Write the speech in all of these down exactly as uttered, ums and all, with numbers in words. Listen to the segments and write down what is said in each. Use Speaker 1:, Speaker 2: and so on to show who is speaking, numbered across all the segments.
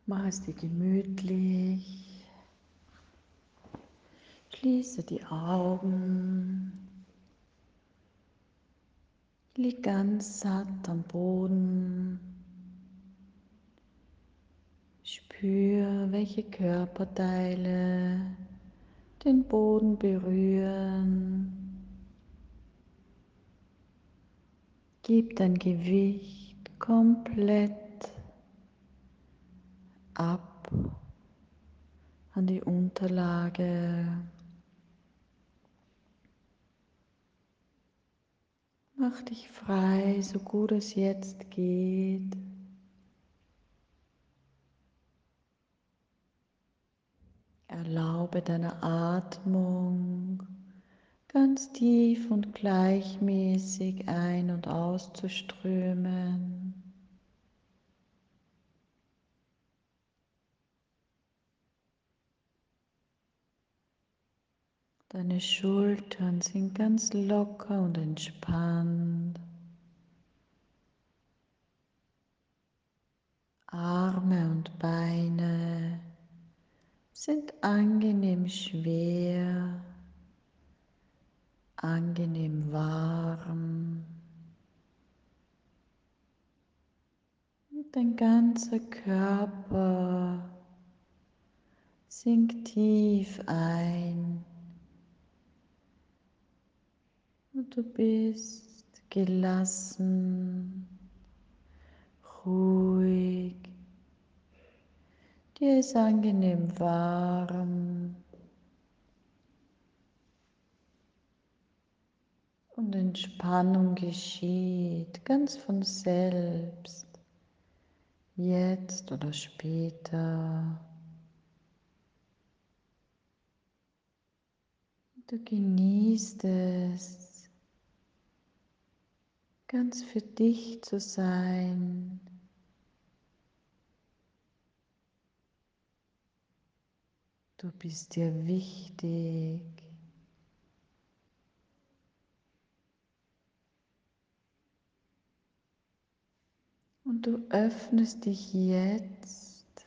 Speaker 1: Mach es dir gemütlich. Schließe die Augen. Lieg ganz satt am Boden. Spür, welche Körperteile den Boden berühren. Gib dein Gewicht komplett ab an die Unterlage. Mach dich frei, so gut es jetzt geht. Erlaube deiner Atmung ganz tief und gleichmäßig ein- und auszuströmen. Deine Schultern sind ganz locker und entspannt. Arme und Beine sind angenehm schwer, angenehm warm. Und dein ganzer Körper sinkt tief ein und du bist gelassen, ruhig, dir ist angenehm warm und Entspannung geschieht ganz von selbst, jetzt oder später. Du genießt es, ganz für dich zu sein. Du bist dir wichtig. Und du öffnest dich jetzt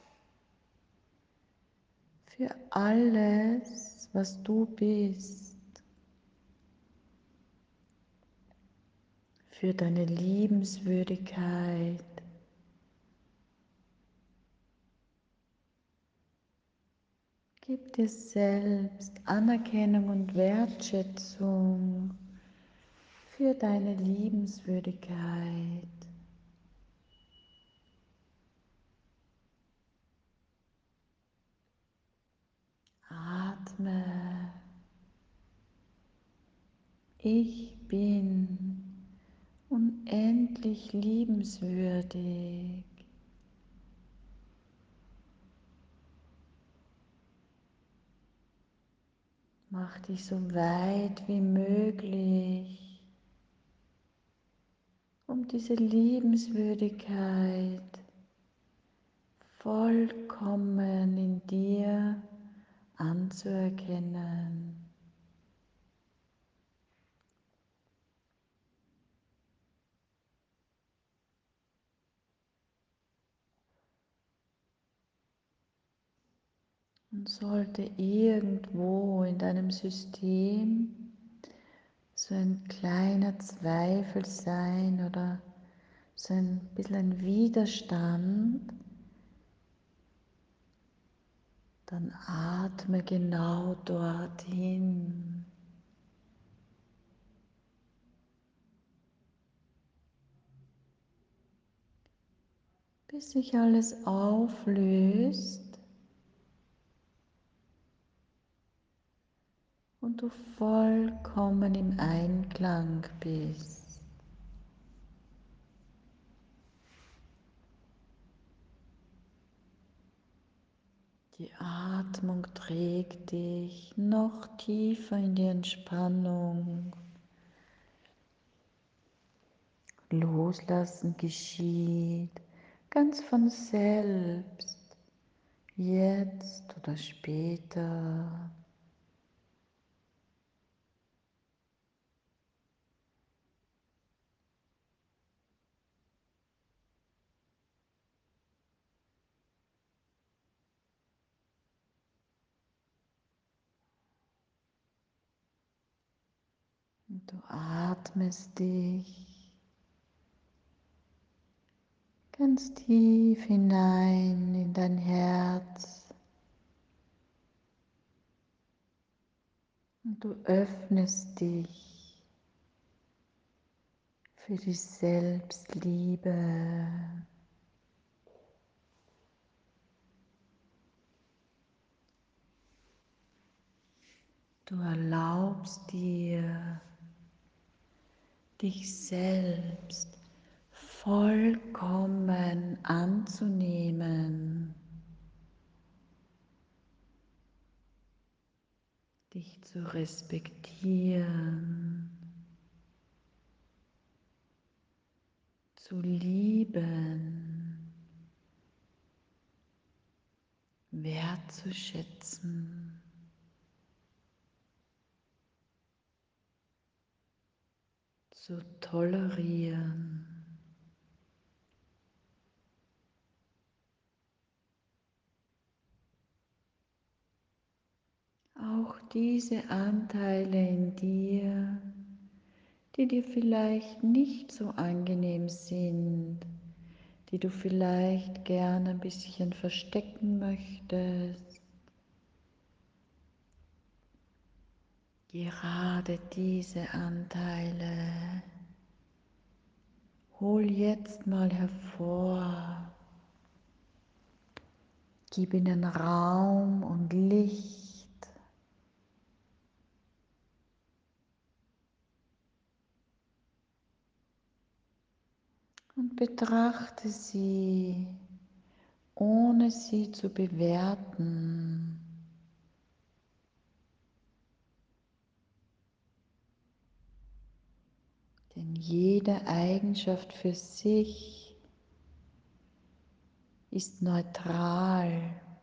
Speaker 1: für alles, was du bist, für deine Liebenswürdigkeit. Gib dir selbst Anerkennung und Wertschätzung für deine Liebenswürdigkeit. Atme. Ich bin unendlich liebenswürdig. Mach dich so weit wie möglich, um diese Liebenswürdigkeit vollkommen in dir anzuerkennen. Und sollte irgendwo in deinem System so ein kleiner Zweifel sein oder so ein bisschen ein Widerstand, dann atme genau dorthin. Bis sich alles auflöst und du vollkommen im Einklang bist. Die Atmung trägt dich noch tiefer in die Entspannung. Loslassen geschieht ganz von selbst, jetzt oder später. Und du atmest dich ganz tief hinein in dein Herz und du öffnest dich für die Selbstliebe. Du erlaubst dir, dich selbst vollkommen anzunehmen, dich zu respektieren, zu lieben, wertzuschätzen. Zu tolerieren. Auch diese Anteile in dir, die dir vielleicht nicht so angenehm sind, die du vielleicht gerne ein bisschen verstecken möchtest. Gerade diese Anteile hol jetzt mal hervor, gib ihnen Raum und Licht und betrachte sie, ohne sie zu bewerten. Denn jede Eigenschaft für sich ist neutral.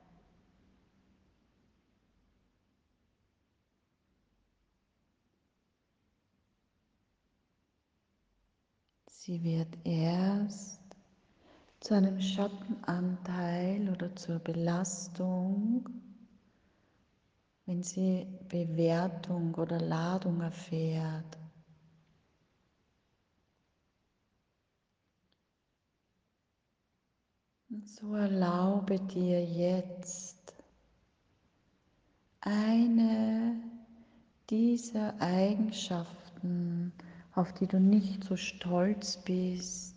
Speaker 1: Sie wird erst zu einem Schattenanteil oder zur Belastung, wenn sie Bewertung oder Ladung erfährt. Und so erlaube dir jetzt eine dieser Eigenschaften, auf die du nicht so stolz bist,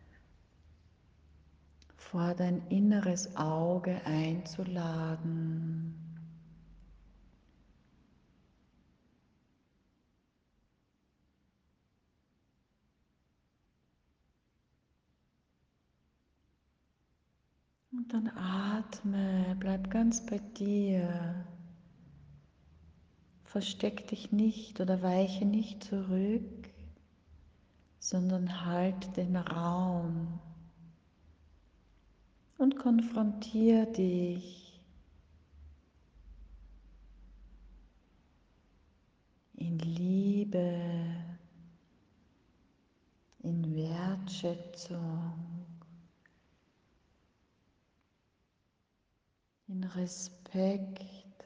Speaker 1: vor dein inneres Auge einzuladen. Und dann atme, bleib ganz bei dir. Versteck dich nicht oder weiche nicht zurück, sondern halt den Raum und konfrontier dich in Liebe, in Wertschätzung, in Respekt,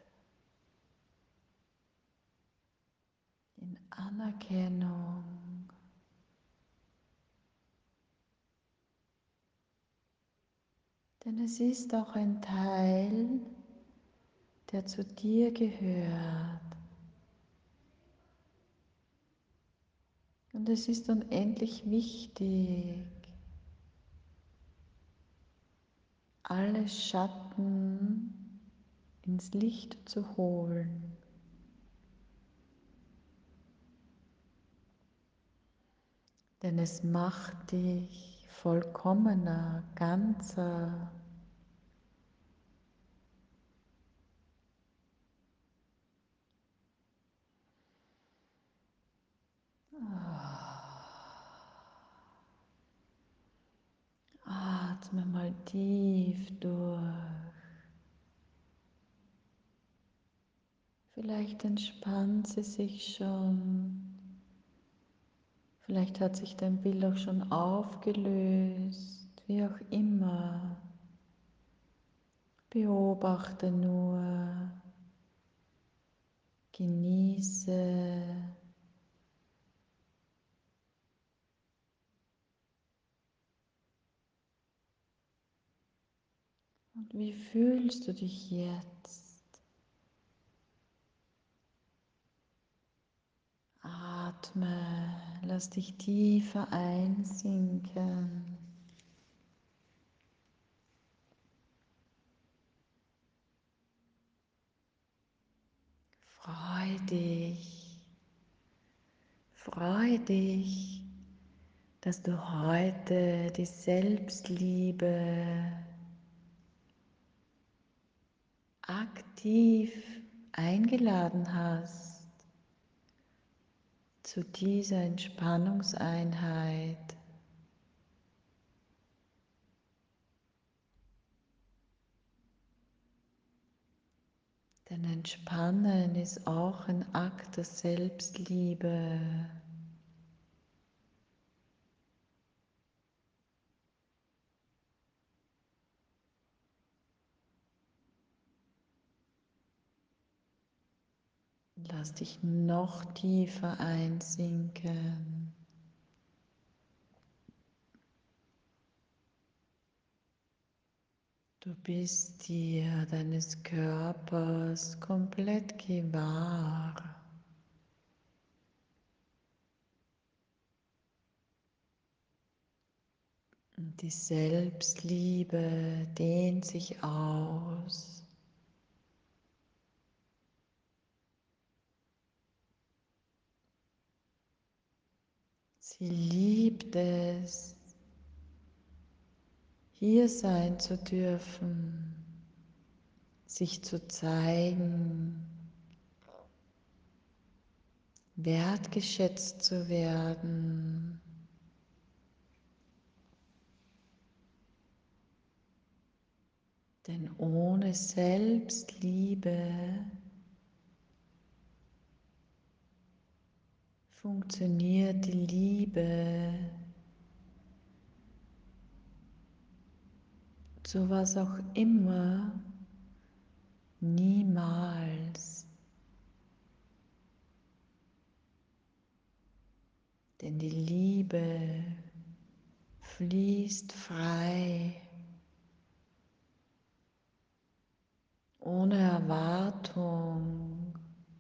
Speaker 1: in Anerkennung. Denn es ist auch ein Teil, der zu dir gehört. Und es ist unendlich wichtig, alle Schatten ins Licht zu holen. Denn es macht dich vollkommener, ganzer. Atme mal tief durch. Vielleicht entspannt sie sich schon. Vielleicht hat sich dein Bild auch schon aufgelöst. Wie auch immer. Beobachte nur. Genieße Und wie fühlst du dich jetzt? Atme, lass dich tiefer einsinken. Freu dich, freu dich, dass du heute die Selbstliebe aktiv eingeladen hast zu dieser Entspannungseinheit. Denn Entspannen ist auch ein Akt der Selbstliebe. Lass dich noch tiefer einsinken. Du bist dir deines Körpers komplett gewahr. Und die Selbstliebe dehnt sich aus. Sie liebt es, hier sein zu dürfen, sich zu zeigen, wertgeschätzt zu werden. Denn ohne Selbstliebe funktioniert die Liebe zu was auch immer niemals. Denn die Liebe fließt frei, ohne Erwartung,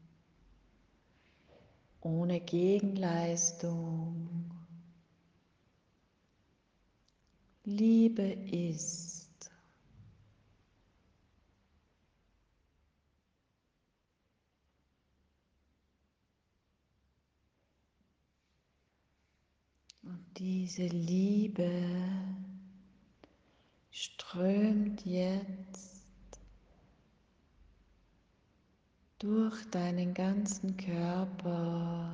Speaker 1: ohne Gegenleistung. Liebe ist. Und diese Liebe strömt jetzt durch deinen ganzen Körper.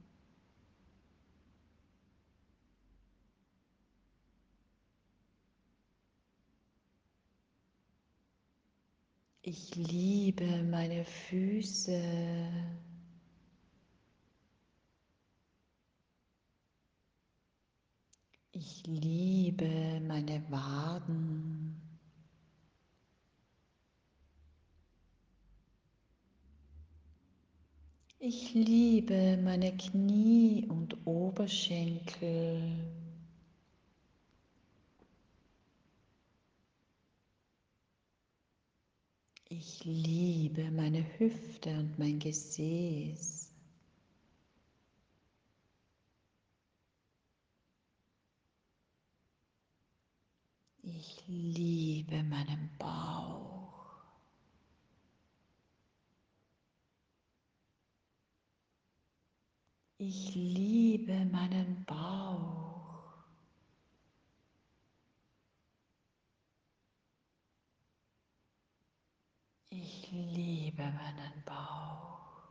Speaker 1: Ich liebe meine Füße. Ich liebe meine Waden. Ich liebe meine Knie und Oberschenkel. Ich liebe meine Hüfte und mein Gesäß. Ich liebe meinen Bauch. Ich liebe meinen Bauch. Ich liebe meinen Bauch.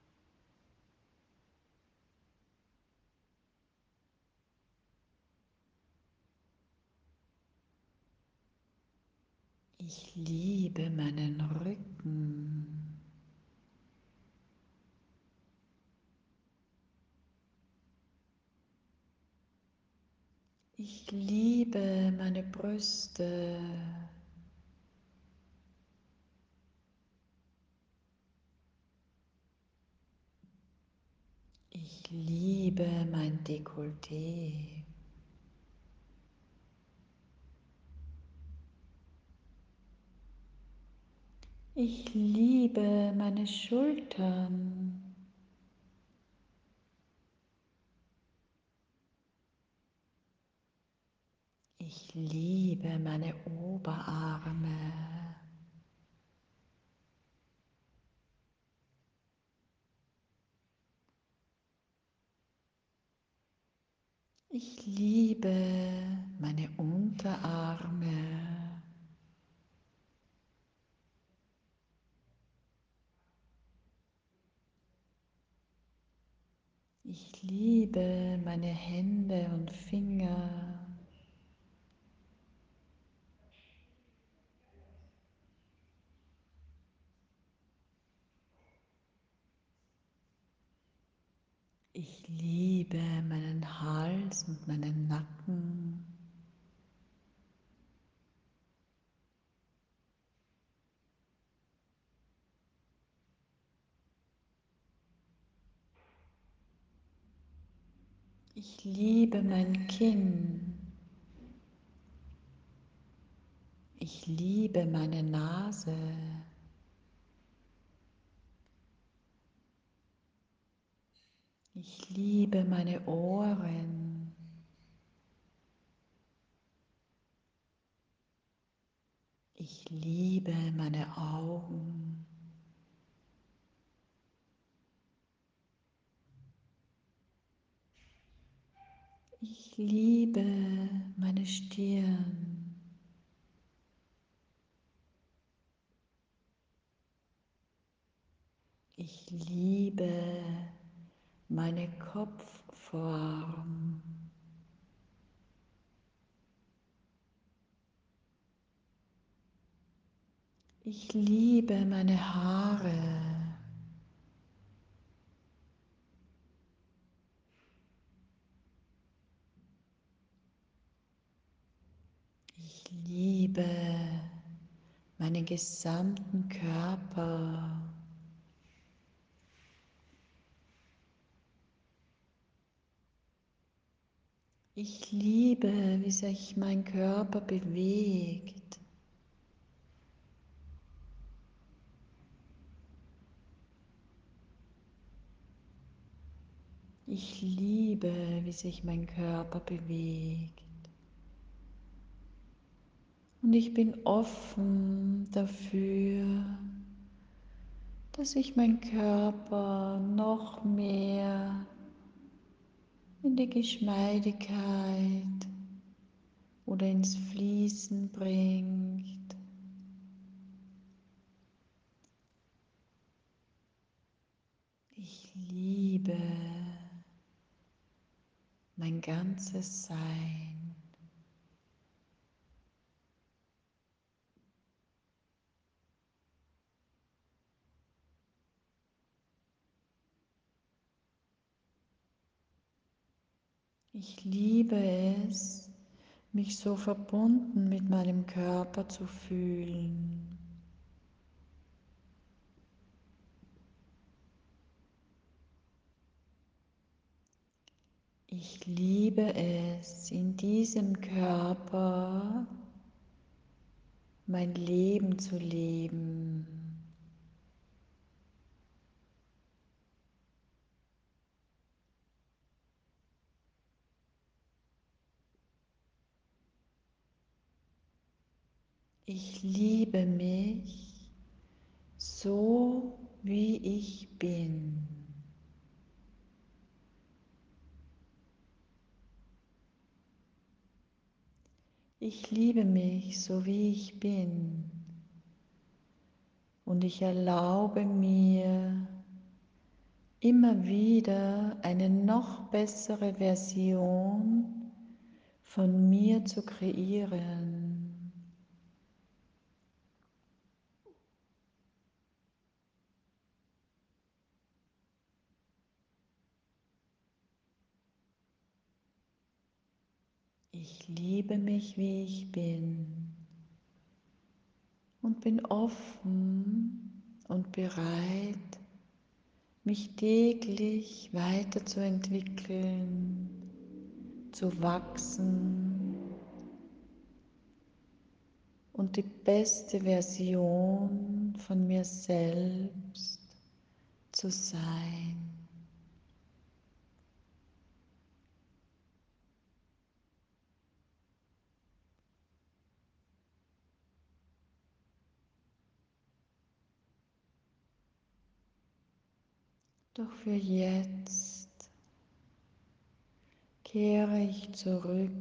Speaker 1: Ich liebe meinen Rücken. Ich liebe meine Brüste. Ich liebe mein Dekolleté. Ich liebe meine Schultern. Ich liebe meine Oberarme. Ich liebe meine Unterarme. Ich liebe meine Hände und Finger. Ich liebe meinen Hals und meinen Nacken. Ich liebe mein Kinn. Ich liebe meine Nase. Ich liebe meine Ohren. Ich liebe meine Augen. Ich liebe meine Stirn. Ich liebe meine Kopfform. Ich liebe meine Haare. Ich liebe meinen gesamten Körper. Ich liebe, wie sich mein Körper bewegt. Ich liebe, wie sich mein Körper bewegt. Und ich bin offen dafür, dass ich meinen Körper noch mehr in die Geschmeidigkeit oder ins Fließen bringt. Ich liebe mein ganzes Sein. Ich liebe es, mich so verbunden mit meinem Körper zu fühlen. Ich liebe es, in diesem Körper mein Leben zu leben. Ich liebe mich so, wie ich bin. Ich liebe mich so, wie ich bin. Und ich erlaube mir immer wieder eine noch bessere Version von mir zu kreieren. Ich liebe mich, wie ich bin und bin offen und bereit, mich täglich weiterzuentwickeln, zu wachsen und die beste Version von mir selbst zu sein. Doch für jetzt kehre ich zurück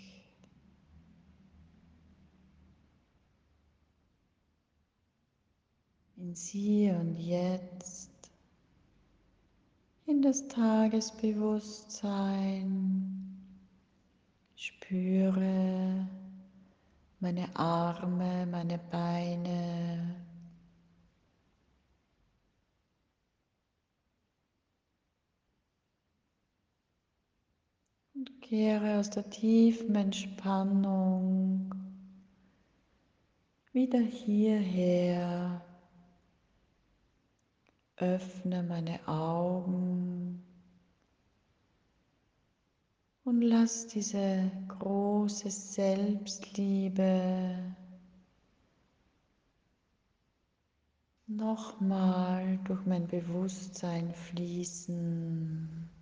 Speaker 1: ins Hier und Jetzt, in das Tagesbewusstsein. Spüre meine Arme, meine Beine. Und kehre aus der tiefen Entspannung wieder hierher. Öffne meine Augen und lass diese große Selbstliebe nochmal durch mein Bewusstsein fließen.